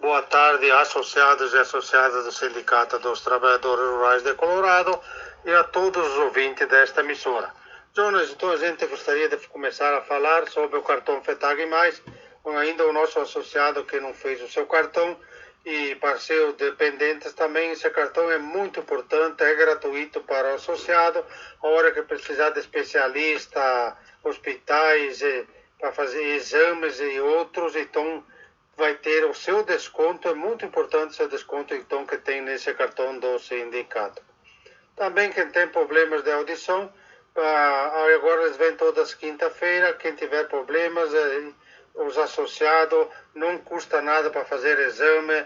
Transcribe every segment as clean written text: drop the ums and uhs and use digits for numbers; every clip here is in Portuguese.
boa tarde, associados e associadas do Sindicato dos Trabalhadores Rurais de Colorado e a todos os ouvintes desta emissora. Jonas, então a gente gostaria de começar a falar sobre o cartão FETAG+, ainda o nosso associado que não fez o seu cartão e para seus dependentes também. Esse cartão é muito importante, é gratuito para o associado, a hora que precisar de especialista, hospitais, para fazer exames e outros, então vai ter o seu desconto. É muito importante o seu desconto então que tem nesse cartão do sindicato. Também quem tem problemas de audição, agora eles vêm todas quinta-feira. Quem tiver problemas, os associados, não custa nada para fazer exame,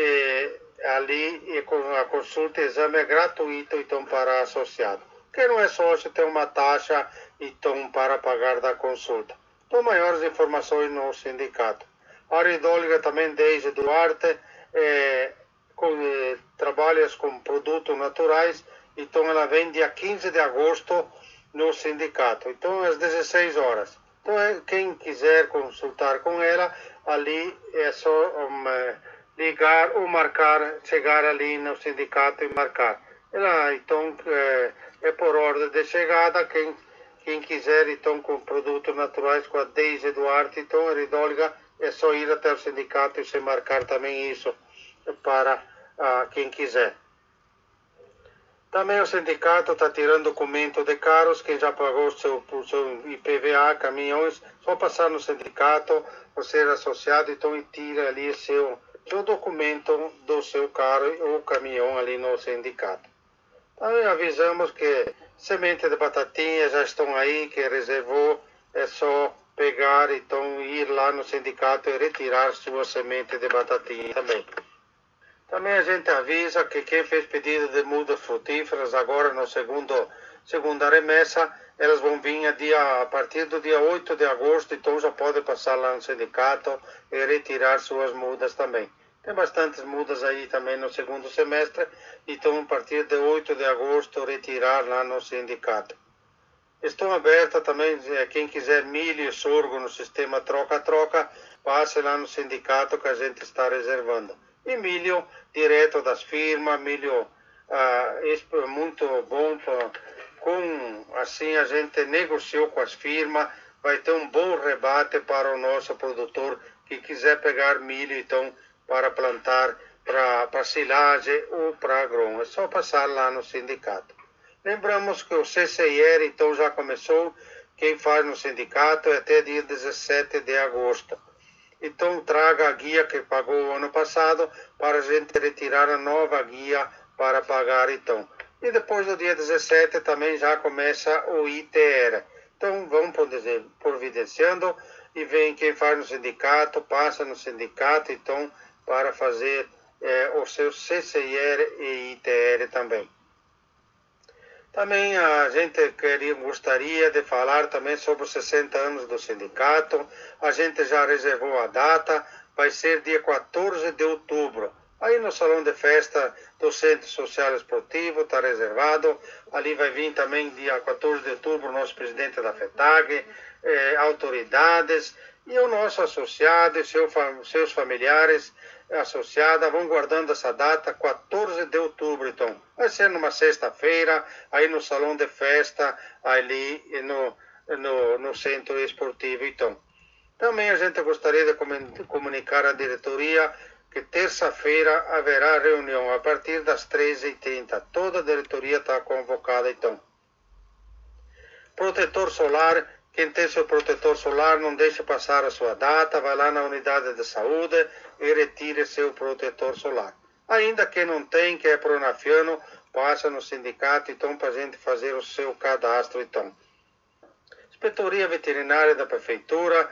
ali com a consulta e exame é gratuito então para associado. Quem não é sócio tem uma taxa então para pagar da consulta. Então maiores informações no sindicato. A aridóloga também, Deise Duarte, trabalha com produtos naturais, então ela vem dia 15 de agosto no sindicato, então às 16 horas. Então quem quiser consultar com ela, ali é só ligar ou marcar, chegar ali no sindicato e marcar. Ela então é por ordem de chegada. Quem quiser então com produtos naturais com a Deise Duarte, então a aridóloga, é só ir até o sindicato e se marcar também isso para quem quiser. Também o sindicato está tirando documento de carros. Quem já pagou seu IPVA, caminhões, só passar no sindicato, você é associado, então e tira ali seu documento do seu carro ou caminhão ali no sindicato. Também avisamos que semente de batatinha já estão aí, que reservou, é só pegar, então ir lá no sindicato e retirar sua semente de batatinha também. Também a gente avisa que quem fez pedido de mudas frutíferas agora no segunda remessa, elas vão vir a partir do dia 8 de agosto, então já pode passar lá no sindicato e retirar suas mudas também. Tem bastantes mudas aí também no segundo semestre, então a partir de 8 de agosto retirar lá no sindicato. Estão abertas também, quem quiser milho e sorgo no sistema troca-troca, passe lá no sindicato que a gente está reservando. E milho direto das firmas, milho muito bom, assim a gente negociou com as firmas, vai ter um bom rebate para o nosso produtor que quiser pegar milho então para plantar para silagem ou para grão. É só passar lá no sindicato. Lembramos que o CCIR então já começou, quem faz no sindicato é até dia 17 de agosto. Então traga a guia que pagou o ano passado para a gente retirar a nova guia para pagar então. E depois do dia 17 também já começa o ITR. Então vamos providenciando e vem quem faz no sindicato, passa no sindicato então para fazer o seu CCIR e ITR também. Também a gente gostaria de falar também sobre os 60 anos do sindicato. A gente já reservou a data, vai ser dia 14 de outubro. Aí no salão de festa do Centro Social Esportivo está reservado. Ali vai vir também dia 14 de outubro o nosso presidente da FETAG, autoridades e o nosso associado e seus familiares associada, vão guardando essa data, 14 de outubro, então. Vai ser numa sexta-feira, aí no salão de festa, ali no centro esportivo, então. Também a gente gostaria de comunicar à diretoria que terça-feira haverá reunião a partir das 13h30. Toda a diretoria está convocada, então. Protetor solar. Quem tem seu protetor solar, não deixe passar a sua data, vai lá na unidade de saúde e retire seu protetor solar. Ainda quem não tem, que é pronafiano, passa no sindicato, então, para a gente fazer o seu cadastro, então. Inspetoria Veterinária da Prefeitura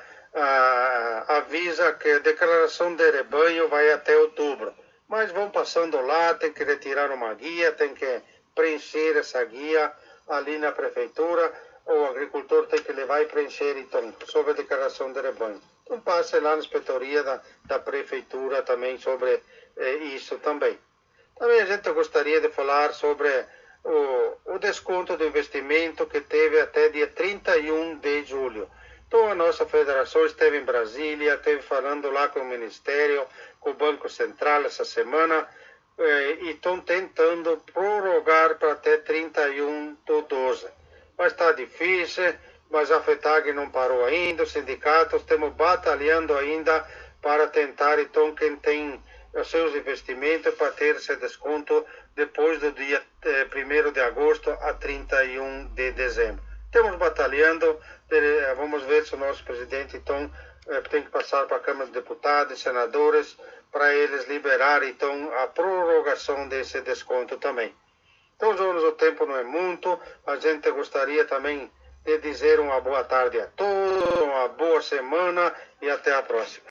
avisa que a declaração de rebanho vai até outubro. Mas vão passando lá, tem que retirar uma guia, tem que preencher essa guia ali na Prefeitura. O agricultor tem que levar e preencher, então, sobre a declaração de rebanho. Então, passe lá na inspetoria da prefeitura também sobre isso também. Também a gente gostaria de falar sobre o desconto do investimento que teve até dia 31 de julho. Então, a nossa federação esteve em Brasília, esteve falando lá com o Ministério, com o Banco Central essa semana, e estão tentando prorrogar para até 31 de 12. Mas está difícil, mas a FETAG não parou ainda, os sindicatos estamos batalhando ainda para tentar, então, quem tem os seus investimentos para ter esse desconto depois do dia 1º de agosto a 31 de dezembro. Estamos batalhando, vamos ver se o nosso presidente, então, tem que passar para a Câmara de Deputados e senadores para eles liberarem, então, a prorrogação desse desconto também. Então, Jonas, o tempo não é muito, a gente gostaria também de dizer uma boa tarde a todos, uma boa semana e até a próxima.